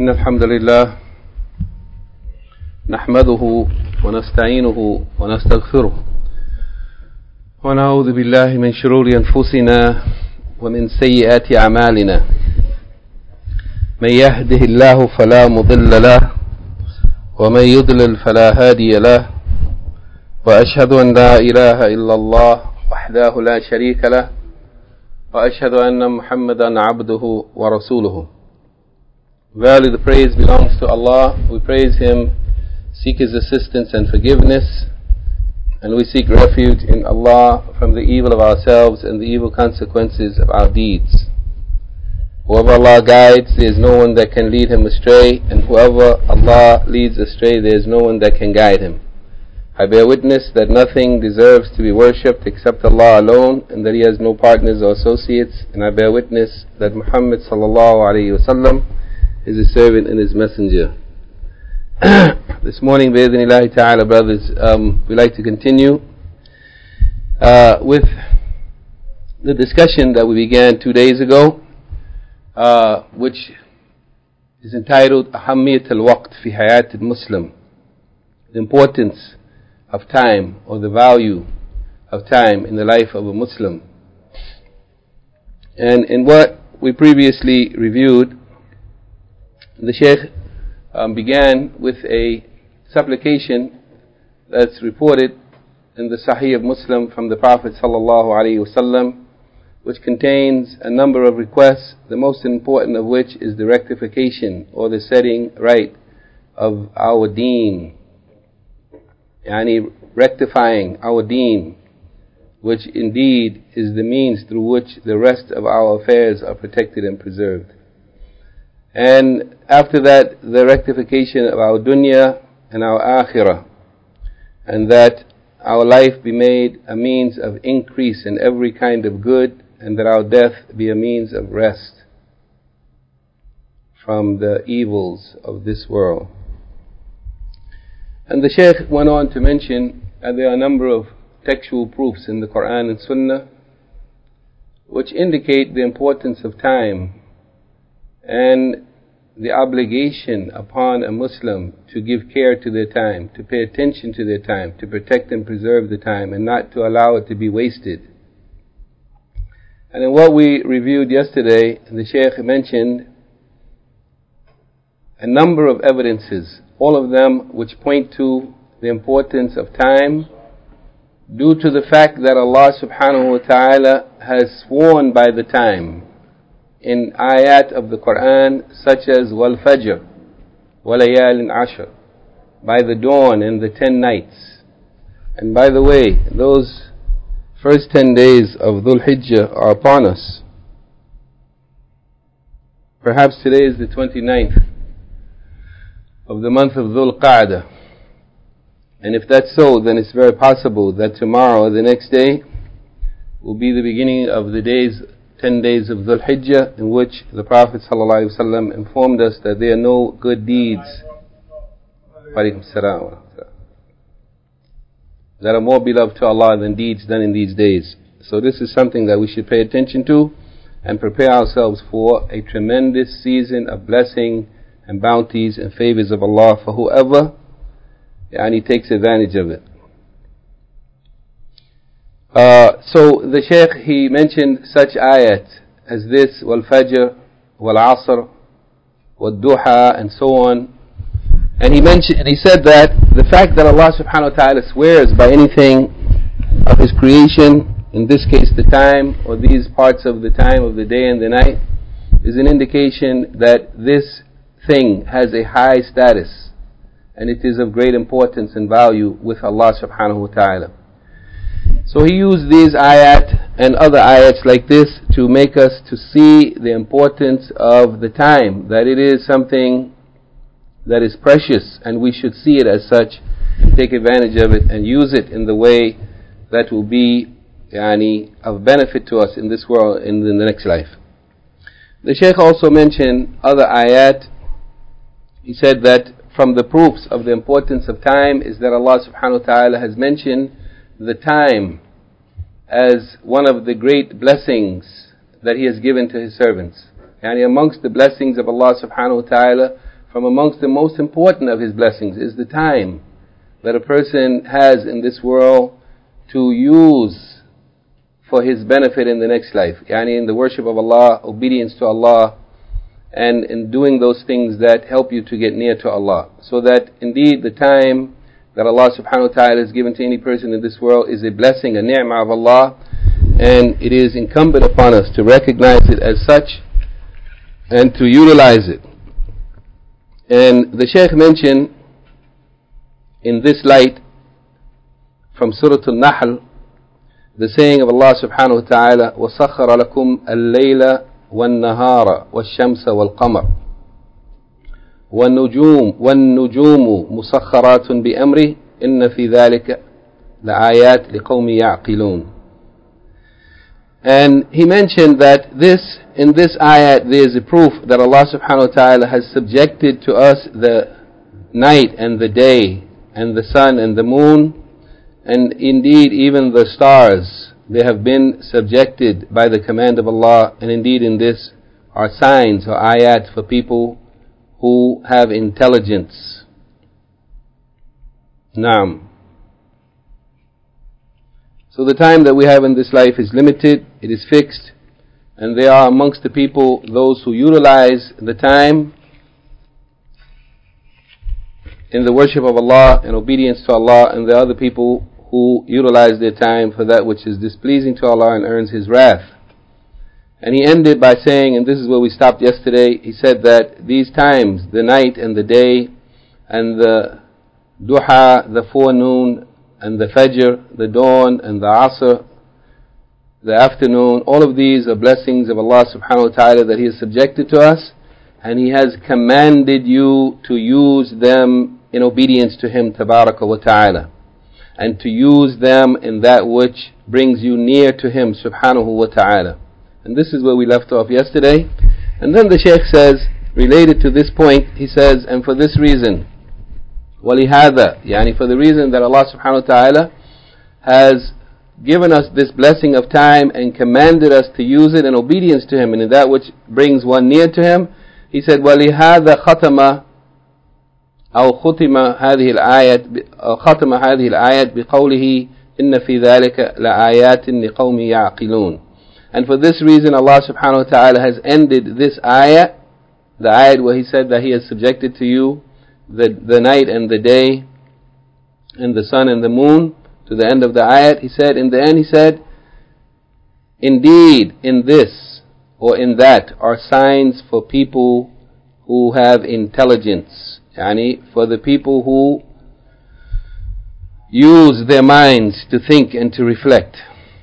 إن الحمد لله نحمده ونستعينه ونستغفره ونعوذ بالله من شرور أنفسنا ومن سيئات أعمالنا من يهده الله فلا مضل له ومن يضلل فلا هادي له وأشهد أن لا إله إلا الله وحده لا شريك له وأشهد أن محمدا عبده ورسوله. Verily the praise belongs to Allah. We praise Him, seek His assistance and forgiveness, and we seek refuge in Allah from the evil of ourselves and the evil consequences of our deeds. Whoever Allah guides, there is no one that can lead him astray, and whoever Allah leads astray, there is no one that can guide him. I bear witness that nothing deserves to be worshipped except Allah alone, and that He has no partners or associates, and I bear witness that Muhammad sallallahu alaihi wasallam is His servant and His messenger. This morning, bi'idhnillahi ta'ala, brothers, we'd like to continue with the discussion that we began 2 days ago, which is entitled Ahammiyat al-Waqt fi Hayat al-Muslim, the importance of time, or the value of time in the life of a Muslim. And in what we previously reviewed, the Shaykh began with a supplication that's reported in the Sahih of Muslim from the Prophet sallallahu alaihi wasallam, which contains a number of requests, the most important of which is the rectification or the setting right of our deen, yani rectifying our deen, which indeed is the means through which the rest of our affairs are protected and preserved. And after that, the rectification of our dunya and our akhirah, and that our life be made a means of increase in every kind of good, and that our death be a means of rest from the evils of this world. And the Shaykh went on to mention that there are a number of textual proofs in the Quran and Sunnah which indicate the importance of time and the obligation upon a Muslim to give care to their time, to pay attention to their time, to protect and preserve the time, and not to allow it to be wasted. And in what we reviewed yesterday, the Shaykh mentioned a number of evidences, all of them which point to the importance of time, due to the fact that Allah subhanahu wa ta'ala has sworn by the time in ayat of the Quran, such as wal fajr wa layalin ashr, by the dawn and the 10 nights. And by the way, those first 10 days of Dhul Hijjah are upon us. Perhaps today is the 29th of the month of Dhul Qa'dah, and if that's so, then it's very possible that tomorrow or the next day will be the beginning of the 10 days of Dhul Hijjah, in which the Prophet ﷺ informed us that there are no good deeds that are more beloved to Allah than deeds done in these days. So this is something that we should pay attention to and prepare ourselves for a tremendous season of blessing and bounties and favors of Allah for whoever takes advantage of it. So the Shaykh, he mentioned such ayat as this, wal fajr, wal asr, wal duha, and so on. And he said that the fact that Allah subhanahu wa ta'ala swears by anything of His creation, in this case the time, or these parts of the time of the day and the night, is an indication that this thing has a high status, and it is of great importance and value with Allah subhanahu wa ta'ala. So he used these ayat and other ayats like this to make us to see the importance of the time, that it is something that is precious, and we should see it as such, and take advantage of it and use it in the way that will be of benefit to us in this world and in the next life. The Shaykh also mentioned other ayat. He said that from the proofs of the importance of time is that Allah subhanahu wa ta'ala has mentioned the time as one of the great blessings that He has given to His servants. And amongst the blessings of Allah subhanahu wa ta'ala, from amongst the most important of his blessings is the time that a person has in this world to use for his benefit in the next life. Yani in the worship of Allah, obedience to Allah, and in doing those things that help you to get near to Allah. So that indeed the time that Allah subhanahu wa ta'ala has given to any person in this world is a blessing, a ni'mah of Allah, and it is incumbent upon us to recognize it as such and to utilize it. And the Shaykh mentioned in this light from Surah Al-Nahl the saying of Allah subhanahu wa ta'ala, وَسَخَّرَ لَكُمْ اللَّيْلَ وَالنَّهَارَ وَالشَّمْسَ وَالْقَمَرَ وَالنُّجُومُ مُسَخَّرَاتٌ بِأَمْرِهِ إِنَّ فِي ذَلِكَ لَآيَاتٍ لِقَوْمٍ يَعْقِلُونَ. And he mentioned that in this ayat there is a proof that Allah subhanahu wa ta'ala has subjected to us the night and the day and the sun and the moon, and indeed even the stars. They have been subjected by the command of Allah, and indeed in this are signs or ayat for people who have intelligence. Naam. So the time that we have in this life is limited, it is fixed, and there are amongst the people those who utilize the time in the worship of Allah and obedience to Allah, and there are other people who utilize their time for that which is displeasing to Allah and earns His wrath. And he ended by saying, and this is where we stopped yesterday, he said that these times, the night and the day, and the duha, the forenoon, and the fajr, the dawn, and the asr, the afternoon, all of these are blessings of Allah subhanahu wa ta'ala that He has subjected to us, and He has commanded you to use them in obedience to Him tabaraka wa ta'ala, and to use them in that which brings you near to Him subhanahu wa ta'ala. And this is where we left off yesterday. And then the Shaykh says, related to this point, he says, and for this reason, وَلِهَذَا, yani for the reason that Allah subhanahu wa ta'ala has given us this blessing of time and commanded us to use it in obedience to Him and in that which brings one near to Him, he said, وَلِهَذَا ختم هذه الآيات بقوله إن في ذلك لآيات لقوم يعقلون. And for this reason Allah subhanahu wa ta'ala has ended this ayat, the ayat where He said that He has subjected to you the night and the day and the sun and the moon, to the end of the ayat. He said, in the end He said, indeed in this or in that are signs for people who have intelligence, yani for the people who use their minds to think and to reflect.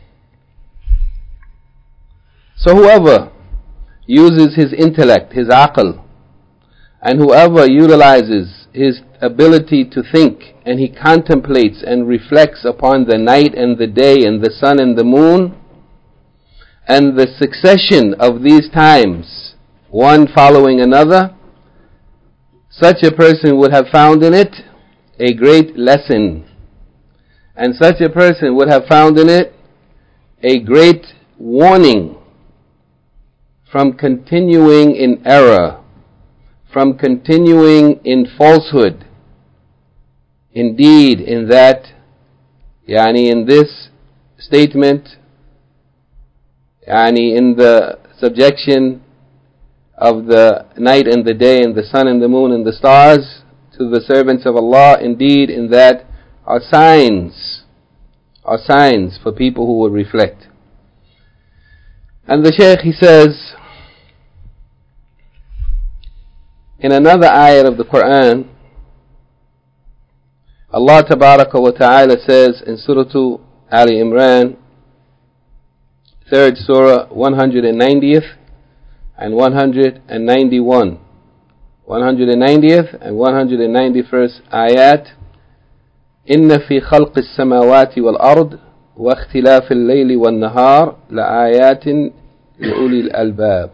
So whoever uses his intellect, his aql, and whoever utilizes his ability to think, and he contemplates and reflects upon the night and the day and the sun and the moon, and the succession of these times, one following another, such a person would have found in it a great lesson, and such a person would have found in it a great warning from continuing in error, from continuing in falsehood. Indeed, in that, in this statement, in the subjection of the night and the day and the sun and the moon and the stars to the servants of Allah, indeed in that are signs for people who will reflect. And the Shaykh, he says, in another ayat of the Quran, Allah tabaraka wa ta'ala says in Surah Ali Imran, 3rd Surah, 190th and 191. 190th and 191st ayat. إِنَّ فِي خَلْقِ السَّمَاوَاتِ وَالْأَرْضِ وَاخْتِلَافِ اللَّيْلِ وَالنَّهَارِ لَآيَاتٍ لِأُولِي الْأَلْبَابِ.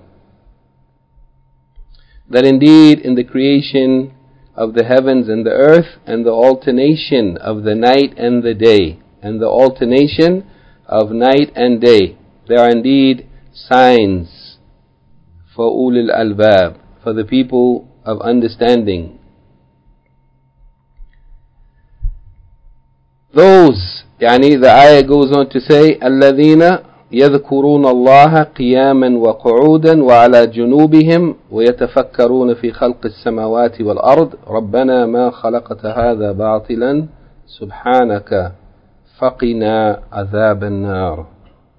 That indeed in the creation of the heavens and the earth, and the alternation of the night and the day, and the alternation of night and day, there are indeed signs for ulil albab, for the people of understanding. Those, the ayah goes on to say, الَّذِينَ يذكرون الله قياما وقعودا وعلى جنوبهم ويتفكرون في خلق السماوات والأرض ربنا ما خلقت هذا باطلا سبحانك فقنا عذاب النار.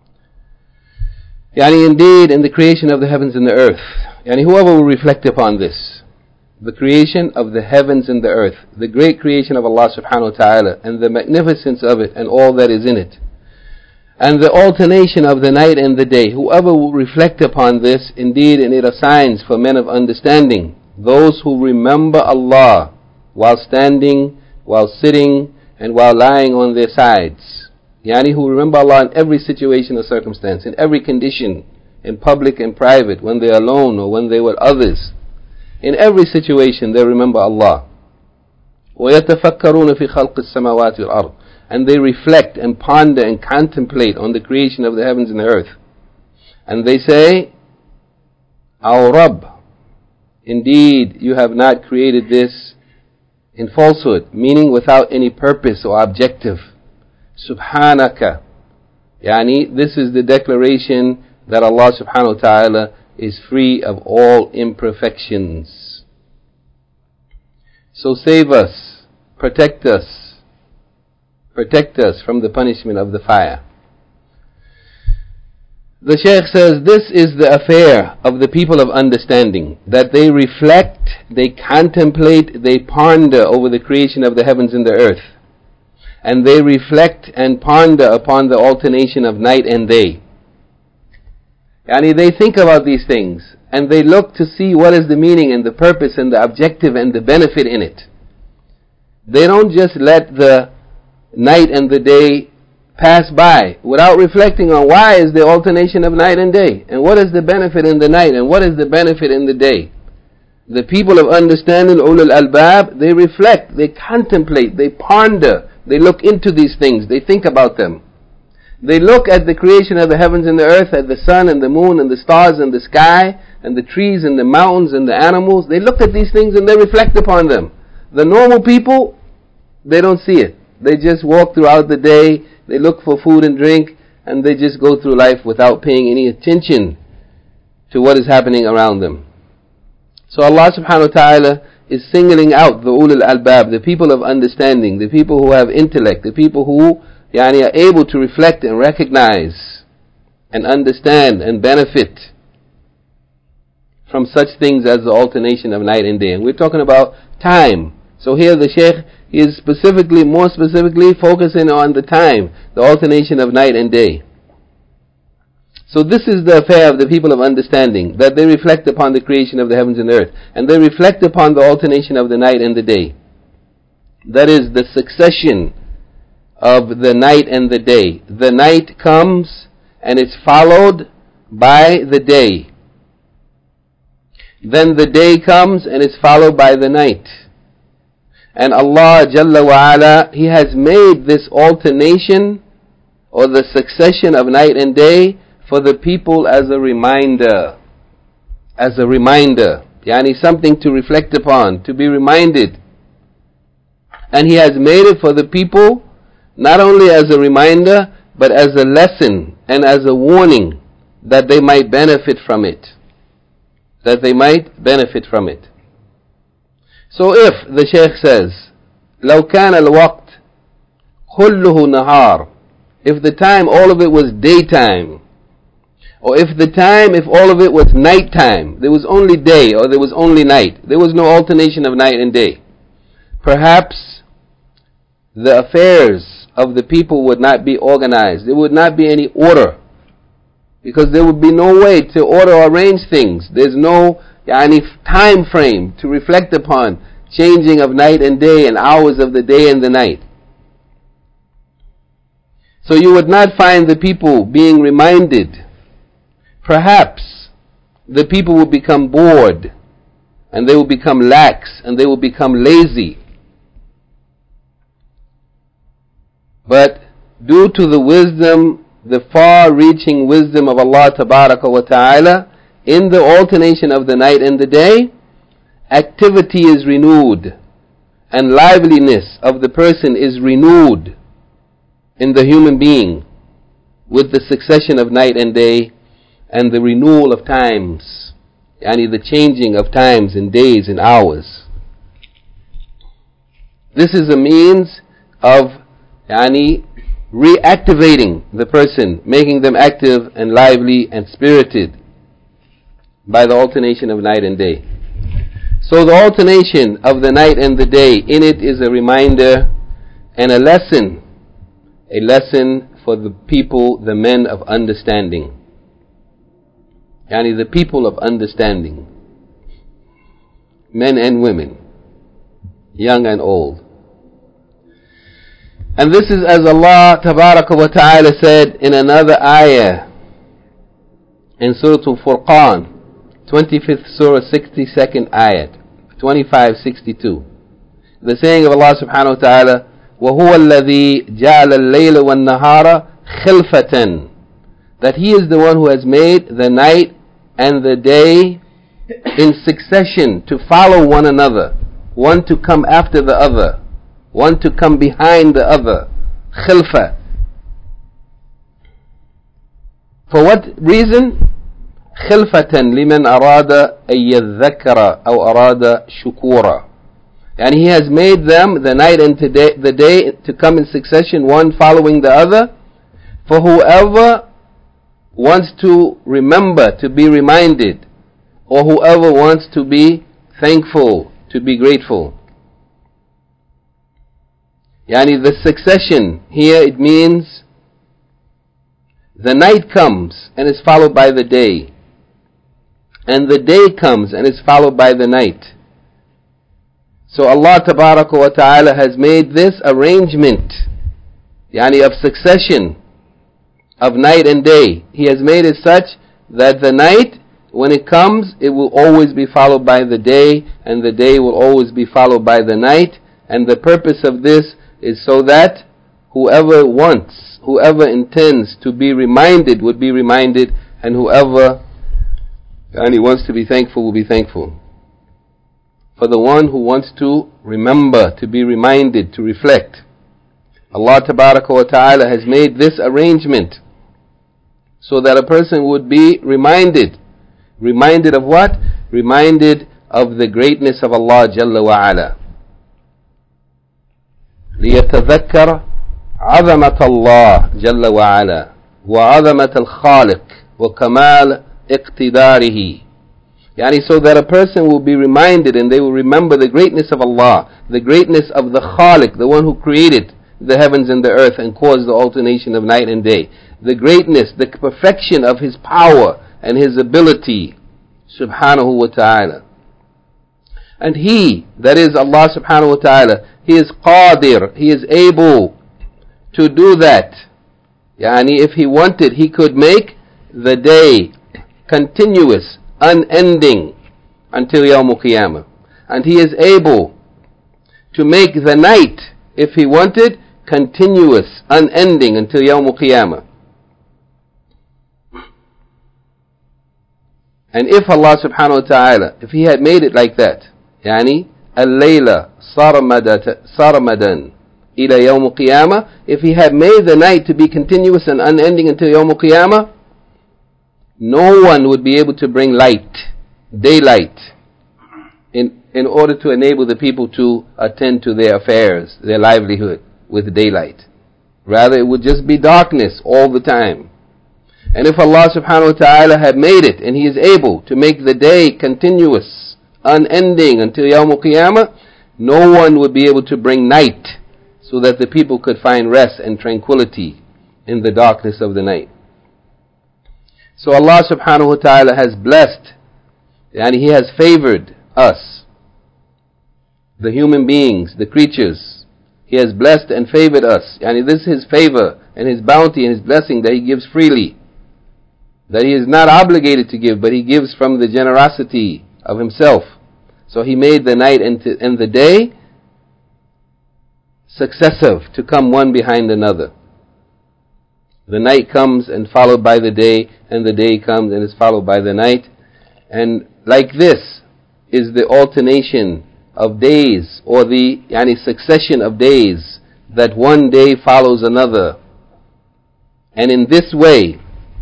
Indeed, in the creation of the heavens and the earth, whoever will reflect upon this, the creation of the heavens and the earth, the great creation of Allah subhanahu wa ta'ala, and the magnificence of it and all that is in it, and the alternation of the night and the day, whoever will reflect upon this, indeed, and it are signs for men of understanding, those who remember Allah while standing, while sitting, and while lying on their sides. Who remember Allah in every situation or circumstance, in every condition, in public and private, when they are alone or when they were others. In every situation they remember Allah. وَيَتَفَكَّرُونَ فِي خَلْقِ السَّمَاوَاتِ وَالْأَرْضِ. And they reflect and ponder and contemplate on the creation of the heavens and the earth. And they say, Our Rabb, indeed you have not created this in falsehood, meaning without any purpose or objective. Subhanaka. This is the declaration that Allah subhanahu wa ta'ala is free of all imperfections. So save us, protect us from the punishment of the fire. The Shaykh says this is the affair of the people of understanding, that they reflect, they contemplate, they ponder over the creation of the heavens and the earth. And they reflect and ponder upon the alternation of night and day. They think about these things and they look to see what is the meaning and the purpose and the objective and the benefit in it. They don't just let the night and the day pass by without reflecting on why is the alternation of night and day, and what is the benefit in the night and what is the benefit in the day. The people of understanding, ulul albab, they reflect, they contemplate, they ponder, they look into these things, they think about them. They look at the creation of the heavens and the earth, at the sun and the moon and the stars and the sky and the trees and the mountains and the animals. They look at these things and they reflect upon them. The normal people, they don't see it. They just walk throughout the day, they look for food and drink, and they just go through life without paying any attention to what is happening around them. So Allah subhanahu wa ta'ala is singling out the ulul albab, the people of understanding, the people who have intellect, the people who are able to reflect and recognize and understand and benefit from such things as the alternation of night and day. And we're talking about time. So here the Shaykh is more specifically focusing on the time, the alternation of night and day. So this is the affair of the people of understanding, that they reflect upon the creation of the heavens and earth, and they reflect upon the alternation of the night and the day. That is the succession of the night and the day. The night comes and it's followed by the day. Then the day comes and it's followed by the night. And Allah Jalla wa Ala, He has made this alternation or the succession of night and day for the people as a reminder. As a reminder. Something to reflect upon, to be reminded. And He has made it for the people not only as a reminder, but as a lesson and as a warning that they might benefit from it. That they might benefit from it. So if, the Shaykh says, لو كان الوقت كله نهار, if the time, all of it was daytime, or if all of it was nighttime, there was only day or there was only night, there was no alternation of night and day, perhaps the affairs of the people would not be organized. There would not be any order, because there would be no way to order or arrange things. There's no time frame to reflect upon changing of night and day and hours of the day and the night. So you would not find the people being reminded. Perhaps the people will become bored and they will become lax and they will become lazy. But due to the wisdom, the far-reaching wisdom of Allah Tabaraka wa Ta'ala in the alternation of the night and the day, activity is renewed and liveliness of the person is renewed in the human being with the succession of night and day and the renewal of times, yani the changing of times and days and hours. This is a means of reactivating the person, making them active and lively and spirited by the alternation of night and day. So the alternation of the night and the day, in it is a reminder and a lesson for the people, the men of understanding. The people of understanding, men and women, young and old. And this is as Allah Tabaraka wa Ta'ala said in another ayah in Surah Al-Furqan, 25th Surah, 62nd ayat, 2562. The saying of Allah Subhanahu wa Ta'ala, وَهُوَ الَّذِي جَعَلَ اللَّيْلَ وَالنَّهَارَ خِلْفَةً, that He is the one who has made the night and the day in succession to follow one another, one to come after the other, one to come behind the other. Khilfa. For what reason? Khilfatan liman arada an yadhakkara aw arada shukura. And He has made them, the night and the day, to come in succession, one following the other, for whoever wants to remember, to be reminded, or whoever wants to be thankful, to be grateful. The succession here, it means the night comes and is followed by the day, and the day comes and is followed by the night. So Allah Tabaraka wa Ta'ala has made this arrangement of succession of night and day. He has made it such that the night, when it comes, it will always be followed by the day, and the day will always be followed by the night. And the purpose of this is so that whoever intends to be reminded would be reminded, and whoever wants to be thankful will be thankful. For the one who wants to remember, to be reminded, to reflect, Allah Tabaraka wa Ta'ala has made this arrangement so that a person would be reminded. Reminded of what? Reminded of the greatness of Allah Jalla wa Ala. ليتذكر عظمة الله جل وعلا وعظمة الخالق وكمال اقتداره. So that a person will be reminded and they will remember the greatness of Allah, the greatness of the Khaliq, the one who created the heavens and the earth and caused the alternation of night and day. The greatness, the perfection of His power and His ability, subhanahu wa ta'ala. And He, that is Allah subhanahu wa ta'ala, He is qadir, He is able to do that. If He wanted, He could make the day continuous, unending until Yawm al-Qiyamah. And He is able to make the night, if He wanted, continuous, unending until Yawm al-Qiyamah. And if Allah subhanahu wa ta'ala, if He had made it like that, al-layla sarmadan ila Yawm al-Qiyamah, if He had made the night to be continuous and unending until Yawm al-Qiyamah, no one would be able to bring light, daylight, in order to enable the people to attend to their affairs, their livelihood with daylight. Rather, it would just be darkness all the time. And if Allah subhanahu wa ta'ala had made it, and He is able to make the day continuous, unending until Yawm al-Qiyamah, no one would be able to bring night so that the people could find rest and tranquility in the darkness of the night. So Allah subhanahu wa ta'ala has blessed, and He has favored us, the human beings, the creatures. He has blessed and favored us. And this is His favor and His bounty and His blessing that He gives freely. That He is not obligated to give, but He gives from the generosity of Himself. So He made the night and the day successive, to come one behind another. The night comes and followed by the day, and the day comes and is followed by the night. And like this, is the alternation of days, or the succession of days, that one day follows another. And in this way,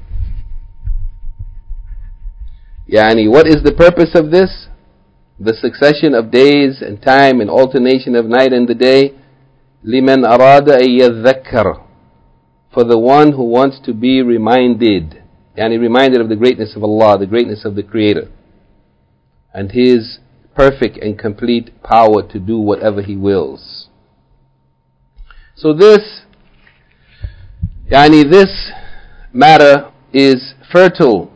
what is the purpose of this? The succession of days and time and alternation of night and the day. لِمَنْ أَرَادَ أَن يَذَّكَّرَ, for the one who wants to be reminded, reminded of the greatness of Allah, the greatness of the Creator, and His perfect and complete power to do whatever He wills. So this matter is fertile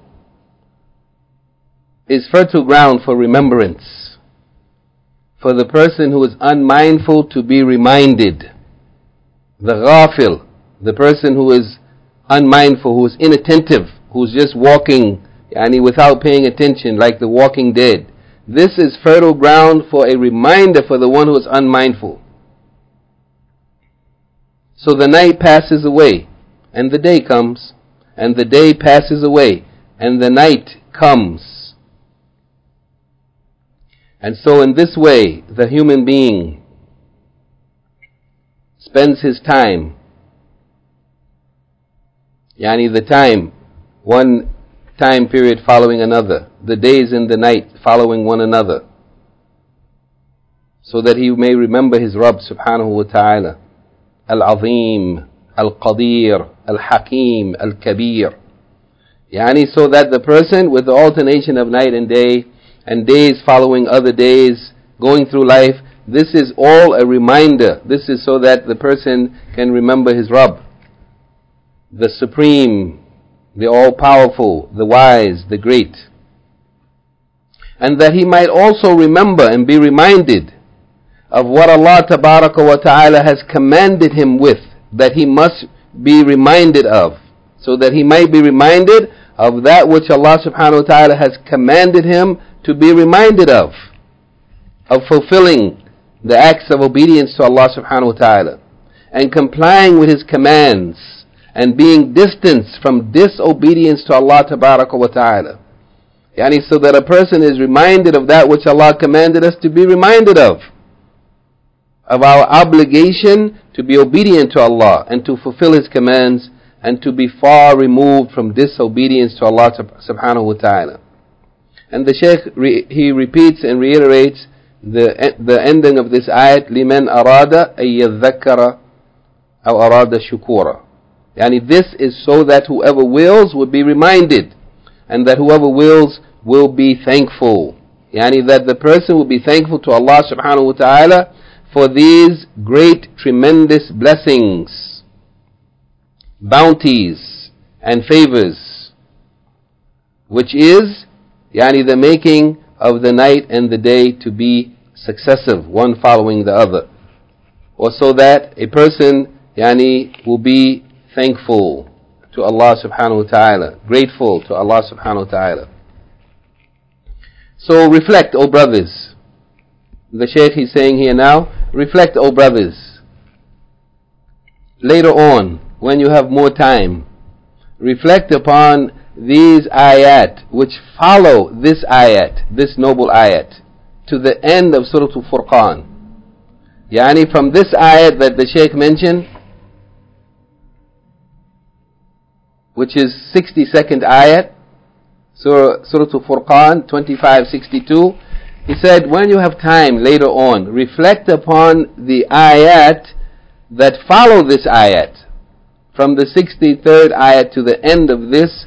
ground for remembrance, for the person who is unmindful to be reminded. The ghafil, the person who is unmindful, who is inattentive, who is just walking without paying attention, like the walking dead. This is fertile ground for a reminder for the one who is unmindful. So the night passes away, and the day comes, and the day passes away, and the night comes. And so in this way, the human being spends his time, the time, one time period following another, the days and the night following one another, so that he may remember his Rabb subhanahu wa ta'ala, Al-Azim, Al-Qadir, Al-Hakim, Al-Kabir. So that the person, with the alternation of night and day, and days following other days, going through life, this is all a reminder. This is so that the person can remember his Rabb, the Supreme, the All-Powerful, the Wise, the Great. And that he might also remember and be reminded of what Allah Tabaraka wa Ta'ala has commanded him with, that he must be reminded of, so that he might be reminded of that which Allah Subhanahu wa Ta'ala has commanded him to be reminded of fulfilling the acts of obedience to Allah Subhanahu wa Ta'ala, and complying with His commands, and being distanced from disobedience to Allah Tabaraka wa Ta'ala. So that a person is reminded of that which Allah commanded us to be reminded of our obligation to be obedient to Allah and to fulfill His commands, and to be far removed from disobedience to Allah Subhanahu wa Ta'ala. And the Shaykh, he repeats and reiterates the ending of this ayat, لِمَنْ أَرَادَ أَن يَذَّكَّرَ أَوْ أَرَادَ شُكُورًا. This is so that whoever wills will be reminded, and that whoever wills will be thankful. That the person will be thankful to Allah Subhanahu wa Ta'ala for these great, tremendous blessings, bounties, and favors, which is the making of the night and the day to be successive, one following the other, or so that a person will be thankful to Allah Subhanahu wa Ta'ala, grateful to Allah Subhanahu wa Ta'ala. So reflect, O brothers. The Shaykh is saying here now, reflect, O brothers. Later on, when you have more time, reflect upon these ayat which follow this ayat, this noble ayat, to the end of Surah Al-Furqan. From this ayat that the Shaykh mentioned, which is 62nd ayat, Surah Al-Furqan 25:62, he said, when you have time later on, reflect upon the ayat that follow this ayat, from the 63rd ayat to the end of this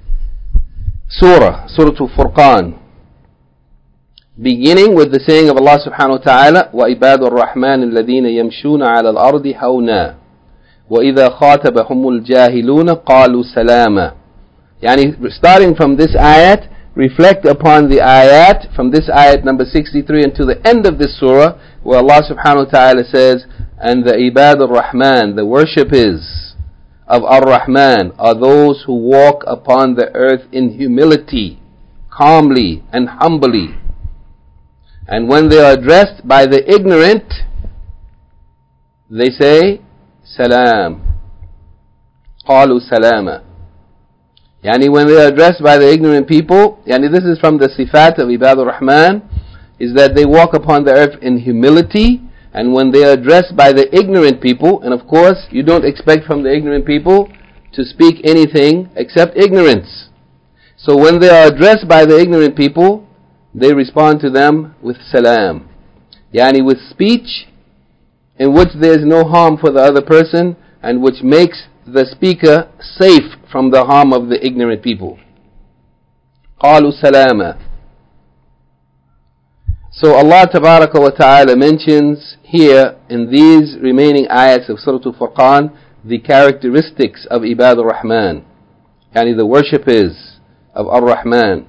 Surah Al-Furqan, beginning with the saying of Allah Subhanahu wa Ta'ala, وَإِبَادُ الرَّحْمَنِ الَّذِينَ يَمْشُونَ عَلَى الْأَرْضِ هَوْنًا وَإِذَا خَاطَبَهُمُ الْجَاهِلُونَ قَالُوا سَلَامًا. Starting from this ayat, reflect upon the ayat, from this ayat number 63 until the end of this surah, where Allah Subhanahu wa Ta'ala says, and the Ibad al-Rahman, the worshippers of Ar-Rahman, are those who walk upon the earth in humility, calmly and humbly. And when they are addressed by the ignorant, they say, Salam. Qalu salama. When they are addressed by the ignorant people, this is from the sifat of Ibad al-Rahman, is that they walk upon the earth in humility, and when they are addressed by the ignorant people, and of course you don't expect from the ignorant people to speak anything except ignorance. So when they are addressed by the ignorant people, they respond to them with salam, yani with speech in which there is no harm for the other person and which makes the speaker safe from the harm of the ignorant people. قالوا سلاما. So Allah Tabaraka wa Ta'ala mentions here in these remaining ayats of Surah Al-Furqan the characteristics of Ibad al-Rahman, yani the worshippers of Ar-Rahman,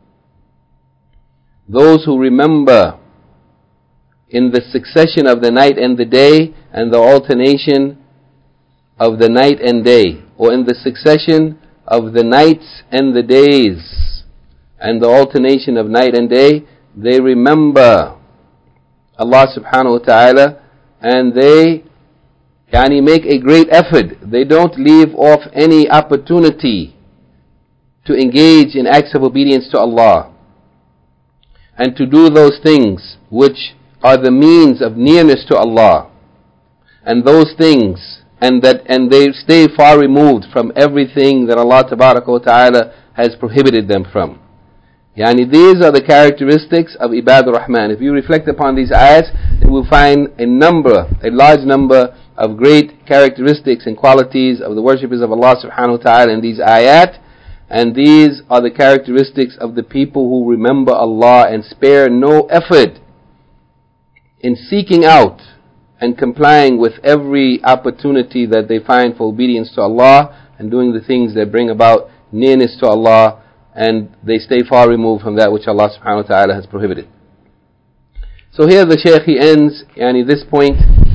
those who remember in the succession of the night and the day and the alternation of the night and day, or in the succession of the nights and the days and the alternation of night and day. They remember Allah subhanahu wa ta'ala and they make a great effort. They don't leave off any opportunity to engage in acts of obedience to Allah and to do those things which are the means of nearness to Allah, and those things, and they stay far removed from everything that Allah Tabaraka wa Ta'ala has prohibited them from. These are the characteristics of Ibad al-Rahman. If you reflect upon these ayats, you will find a large number of great characteristics and qualities of the worshippers of Allah subhanahu wa ta'ala in these ayat. And these are the characteristics of the people who remember Allah and spare no effort in seeking out and complying with every opportunity that they find for obedience to Allah and doing the things that bring about nearness to Allah, and they stay far removed from that which Allah subhanahu wa ta'ala has prohibited. So here the Shaykh, he ends this point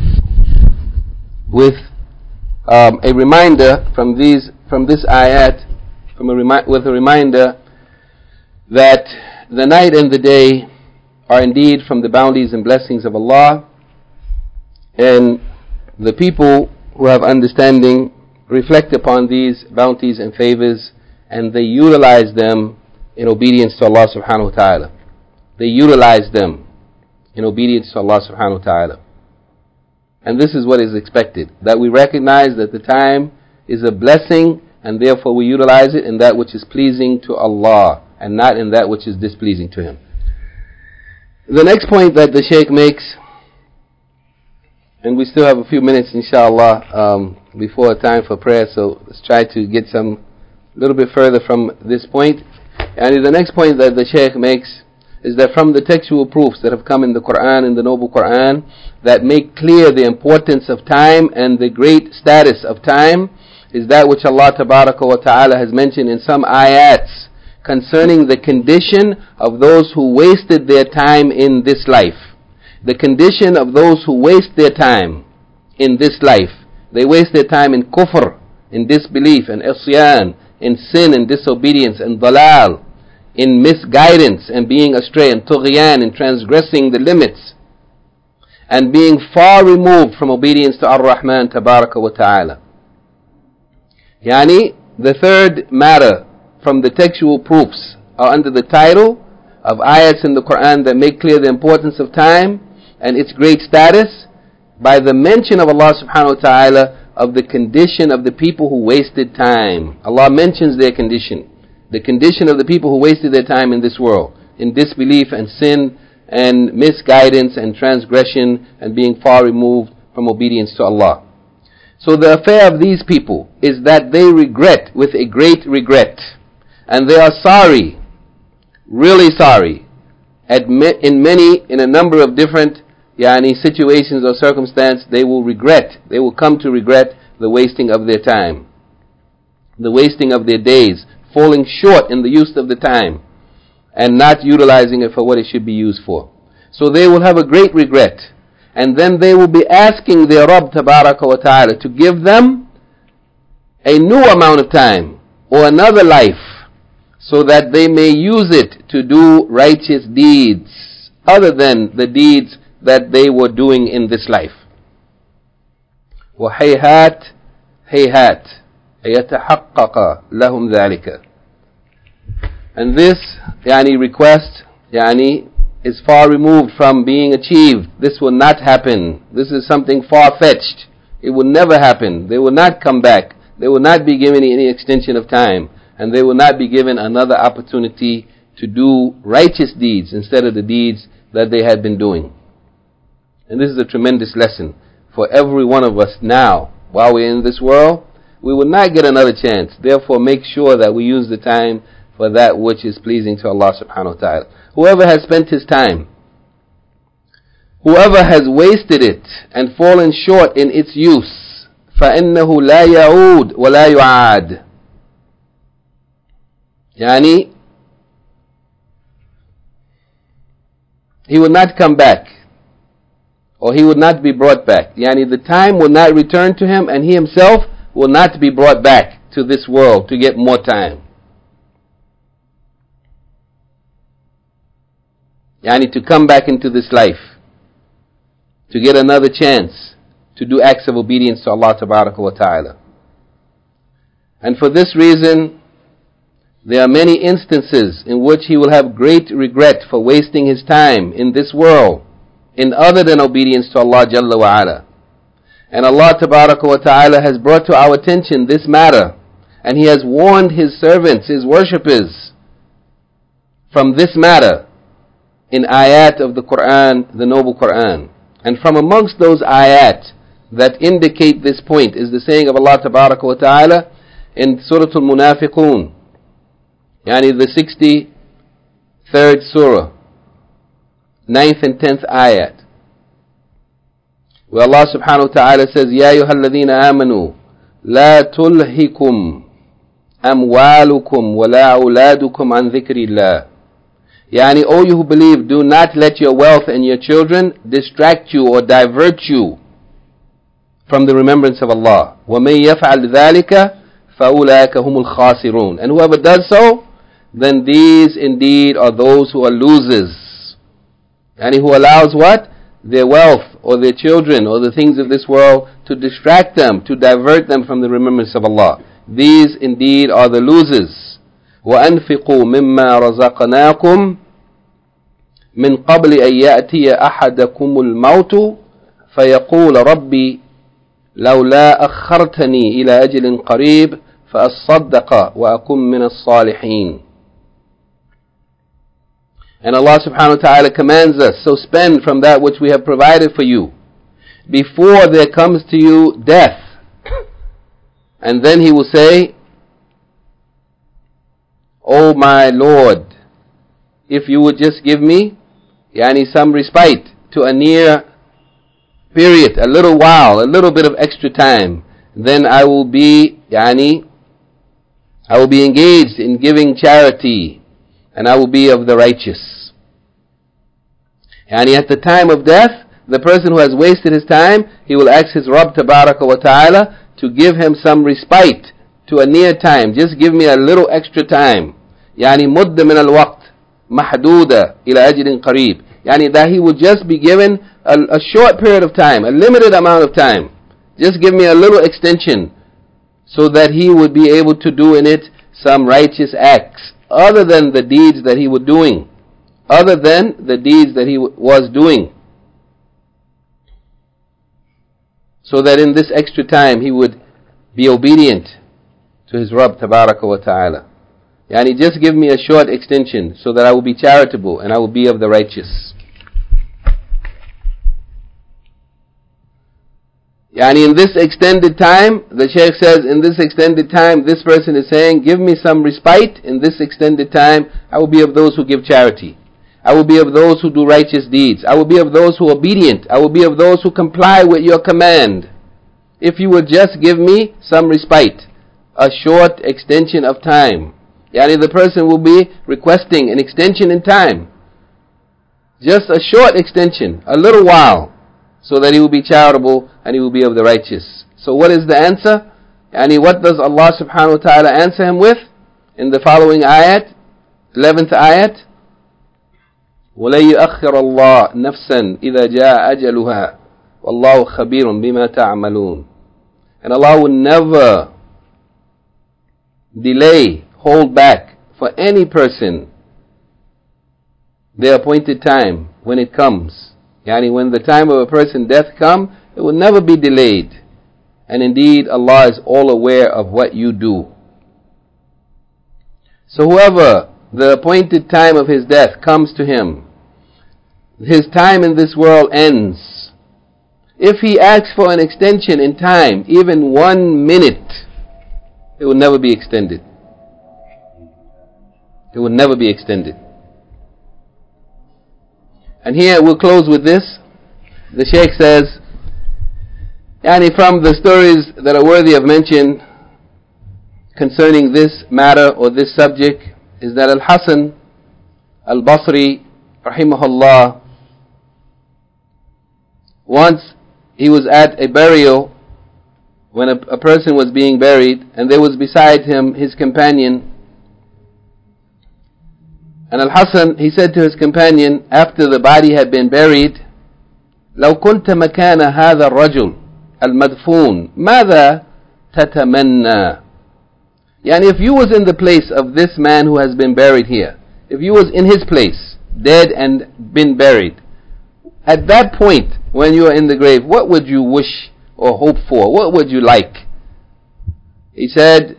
with a reminder from this ayat, with a reminder that the night and the day are indeed from the bounties and blessings of Allah, and the people who have understanding reflect upon these bounties and favors, and they utilize them in obedience to Allah subhanahu wa ta'ala. They utilize them in obedience to Allah subhanahu wa ta'ala. And this is what is expected, that we recognize that the time is a blessing, and therefore we utilize it in that which is pleasing to Allah and not in that which is displeasing to Him. The next point that the Shaykh makes, and we still have a few minutes inshallah before time for prayer, so let's try to get a little bit further from this point. And the next point that the Shaykh makes is that from the textual proofs that have come in the Quran, in the Noble Quran, that make clear the importance of time and the great status of time, is that which Allah Tabaraka wa Ta'ala has mentioned in some ayats concerning the condition of those who wasted their time in this life. The condition of those who waste their time in this life. They waste their time in kufr, in disbelief, and isyan, in sin and disobedience, and dalal, in misguidance and being astray, and tughyan, in transgressing the limits, and being far removed from obedience to Ar-Rahman Tabaraka wa Ta'ala. The third matter from the textual proofs are under the title of ayats in the Quran that make clear the importance of time and its great status by the mention of Allah subhanahu wa ta'ala of the condition of the people who wasted time. Allah mentions their condition, the condition of the people who wasted their time in this world, in disbelief and sin and misguidance and transgression and being far removed from obedience to Allah. So the affair of these people is that they regret with a great regret, and they are sorry, really sorry, in a number of different situations or circumstances. They will come to regret the wasting of their time, the wasting of their days, falling short in the use of the time and not utilizing it for what it should be used for. So they will have a great regret, and then they will be asking their Rabb Tabaraka wa Ta'ala to give them a new amount of time or another life, so that they may use it to do righteous deeds other than the deeds that they were doing in this life. وَحَيْهَاتْ هَيْهَاتْ أَيَتَحَقَّقَ لَهُمْ ذَلِكَ. And this request is far removed from being achieved. This will not happen. This is something far-fetched. It will never happen. They will not come back. They will not be given any extension of time. And they will not be given another opportunity to do righteous deeds instead of the deeds that they had been doing. And this is a tremendous lesson for every one of us now. While we're in this world, we will not get another chance. Therefore, make sure that we use the time for that which is pleasing to Allah subhanahu wa ta'ala. Whoever has spent his time, whoever has wasted it and fallen short in its use, فَإِنَّهُ لَا يَعُودُ وَلَا يُعَادُ. Yani, he will not come back, or he will not be brought back. Yani, the time will not return to him, and he himself will not be brought back to this world to get more time. Yani, to come back into this life, to get another chance to do acts of obedience to Allah Tabaraka wa Ta'ala. And for this reason, there are many instances in which he will have great regret for wasting his time in this world in other than obedience to Allah Jalla wa Ala. And Allah Tabaraka wa Ta'ala has brought to our attention this matter, and He has warned His servants, His worshippers, from this matter in ayat of the Quran, the Noble Quran. And from amongst those ayat that indicate this point is the saying of Allah Tabaraka wa Ta'ala in Surah Al-Munafiqun, yani the 63rd surah, 9th and 10th ayat, where Allah subhanahu wa ta'ala says, Ya ayyuhalladhina amanu, la tulhikum amwalukum wa la awladukum an dhikrillah. Yani, O you who believe, do not let your wealth and your children distract you or divert you from the remembrance of Allah. وَمَن يَفْعَلْ ذَلِكَ فَأُولَٰئِكَ هُمُ الْخَاسِرُونَ. And whoever does so, then these indeed are those who are losers. Yani, who allows what? Their wealth or their children or the things of this world to distract them, to divert them from the remembrance of Allah. These indeed are the losers. وَأَنْفِقُوا مِمَّا رَزَقْنَاكُمْ مِنْ قَبْلِ أَنْ يَأْتِيَ أَحَدَكُمُ الْمَوْتُ فَيَقُولَ رَبِّي لَوْلَا أَخَّرْتَنِي إِلَى أَجْلٍ قَرِيبٍ فَأَصَّدَّقَ وَأَكُنْ مِنَ الصَّالِحِينَ. And Allah subhanahu wa ta'ala commands us, so spend from that which we have provided for you before there comes to you death. And then He will say, O my Lord, if you would just give me some respite to a near period, a little while, a little bit of extra time, then I will be engaged in giving charity, and I will be of the righteous. At the time of death, the person who has wasted his time, he will ask his Rabb Tabaraka wa Ta'ala to give him some respite to a near time. Just give me a little extra time. مد من الوقت محدودة إلى أجل قريب. That he will just be given a short period of time, a limited amount of time. Just give me a little extension so that he would be able to do in it some righteous acts other than the deeds that he was doing. So that in this extra time he would be obedient to his Rabb Tabaraka wa Ta'ala. Just give me a short extension so that I will be charitable and I will be of the righteous. In this extended time, the Shaykh says, in this extended time, this person is saying, give me some respite. In this extended time, I will be of those who give charity. I will be of those who do righteous deeds. I will be of those who are obedient. I will be of those who comply with your command. If you would just give me some respite, a short extension of time. The person will be requesting an extension in time. Just a short extension, a little while, so that he will be charitable and he will be of the righteous. So what is the answer? What does Allah subhanahu wa ta'ala answer him with? In the following ayat, 11th ayat, وَلَن يُؤَخِّرَ اللَّهُ نَفْسًا إِذَا جَاءَ أَجَلُهَا وَاللَّهُ خَبِيرٌ بِمَا تَعْمَلُونَ. And Allah will never delay, hold back for any person their appointed time when it comes. Yani when the time of a person's death comes, it will never be delayed. And indeed, Allah is all aware of what you do. So whoever the appointed time of his death comes to him, his time in this world ends. If he asks for an extension in time, even 1 minute, it will never be extended. It will never be extended. And here we'll close with this. The Shaykh says, yani from the stories that are worthy of mention concerning this matter or this subject is that Al-Hasan Al-Basri rahimahullah, once he was at a burial when a person was being buried, and there was beside him his companion. And Al-Hasan, he said to his companion after the body had been buried, لو كنت مكان هذا الرجل المدفون ماذا تتمنى؟ Yani if you was in the place of this man who has been buried here, if you was in his place, dead and been buried, at that point when you are in the grave, what would you wish or hope for? What would you like? He said,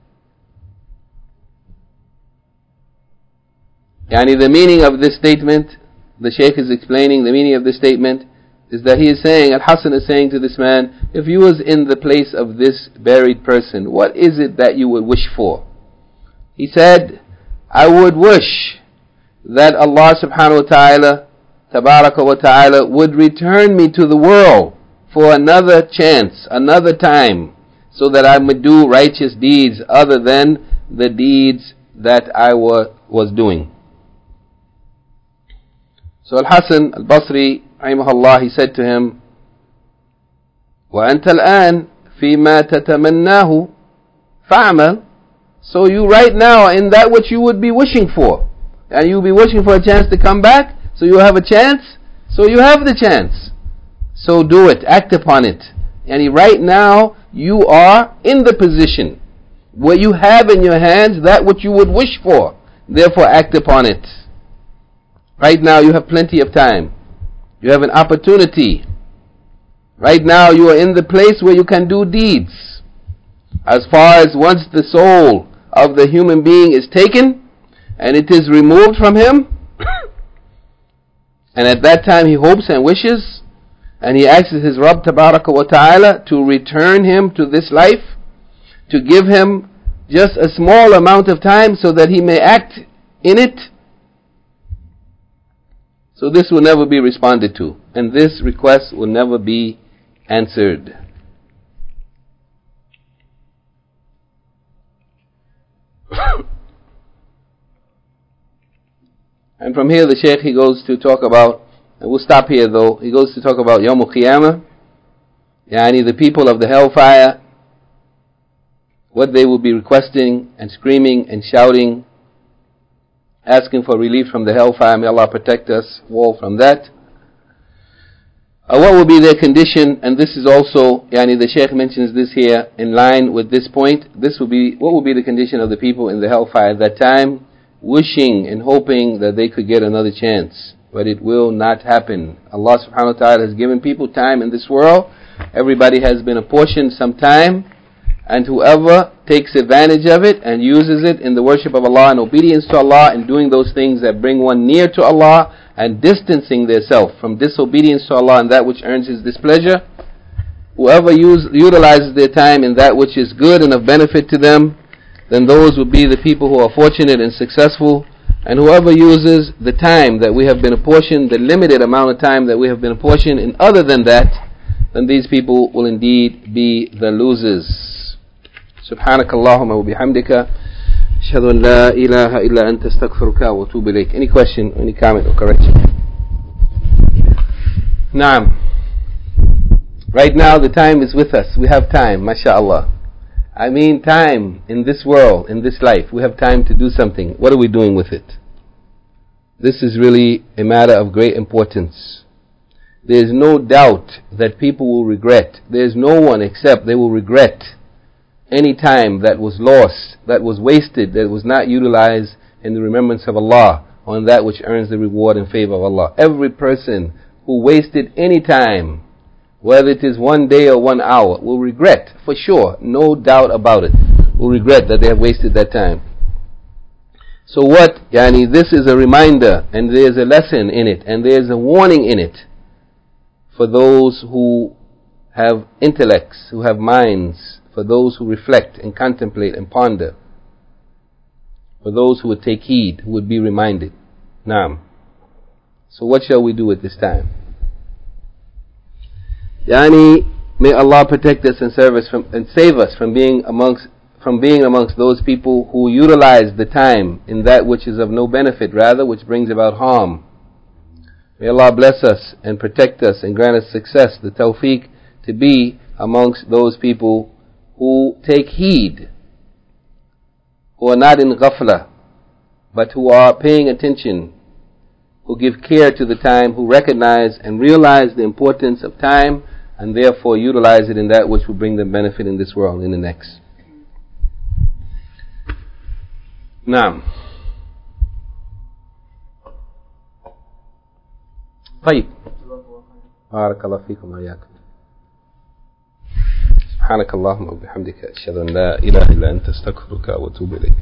yani the meaning of this statement, the Shaykh is explaining the meaning of this statement, is that he is saying, Al-Hasan is saying to this man, if you was in the place of this buried person, what is it that you would wish for? He said, I would wish that Allah subhanahu wa ta'ala, tabaraka wa ta'ala, would return me to the world for another chance, another time, so that I would do righteous deeds other than the deeds that I was doing. So Al-Hasan Al-Basri rahimahullah, he said to him, وَأَنْتَ الْآنِ فِي مَا تَتَمَنَّاهُ فَعْمَلْ. So you right now are in that which you would be wishing for, and you'll be wishing for a chance to come back, so you have a chance, so you have the chance, so do it, act upon it. And right now you are in the position where you have in your hands that which you would wish for, therefore act upon it. Right now you have plenty of time. You have an opportunity. Right now you are in the place where you can do deeds. As far as once the soul of the human being is taken and it is removed from him, and at that time he hopes and wishes and he asks his Rabb tabaraka wa ta'ala to return him to this life, to give him just a small amount of time so that he may act in it. So this will never be responded to, and this request will never be answered. And from here the Shaykh, he goes to talk about, and we'll stop here though, he goes to talk about Yawm al-Qiyamah, yani the people of the hellfire, what they will be requesting and screaming and shouting, asking for relief from the hellfire. May Allah protect us all from that. What will be their condition? And this is also, yani the Shaykh mentions this here in line with this point. This will be, what will be the condition of the people in the hellfire at that time? Wishing and hoping that they could get another chance. But it will not happen. Allah subhanahu wa ta'ala has given people time in this world. Everybody has been apportioned some time. And whoever takes advantage of it and uses it in the worship of Allah and obedience to Allah and doing those things that bring one near to Allah and distancing themselves from disobedience to Allah and that which earns His displeasure, whoever utilizes their time in that which is good and of benefit to them, then those will be the people who are fortunate and successful. And whoever uses the time that we have been apportioned, the limited amount of time that we have been apportioned, and other than that, then these people will indeed be the losers. سبحانك اللهم وبحمدك أشهد أن لا إله إلا أنت استغفرك وأتوب إليك. Any question, any comment or correction? Naam. Right now the time is with us. We have time, mashallah. I mean time in this world, in this life. We have time to do something. What are we doing with it? This is really a matter of great importance. There is no doubt that people will regret. There is no one except they will regret any time that was lost, that was wasted, that was not utilized in the remembrance of Allah on that which earns the reward in favor of Allah. Every person who wasted any time, whether it is 1 day or 1 hour, will regret, for sure, no doubt about it, will regret that they have wasted that time. So what, this is a reminder, and there's a lesson in it, and there's a warning in it for those who have intellects, who have minds, for those who reflect and contemplate and ponder, for those who would take heed, who would be reminded. Naam. So what shall we do at this time? May Allah protect us and save us from being amongst those people who utilize the time in that which is of no benefit, rather which brings about harm. May Allah bless us and protect us and grant us success, the tawfiq to be amongst those people who take heed, who are not in ghafla, but who are paying attention, who give care to the time, who recognize and realize the importance of time, and therefore utilize it in that which will bring them benefit in this world and in the next. Naam. طيب. بارك الله فيكم وإياكم. سبحانك اللهم وبحمدك أشهد أن لا إله إلا أنت أستغفرك وأتوب إليك.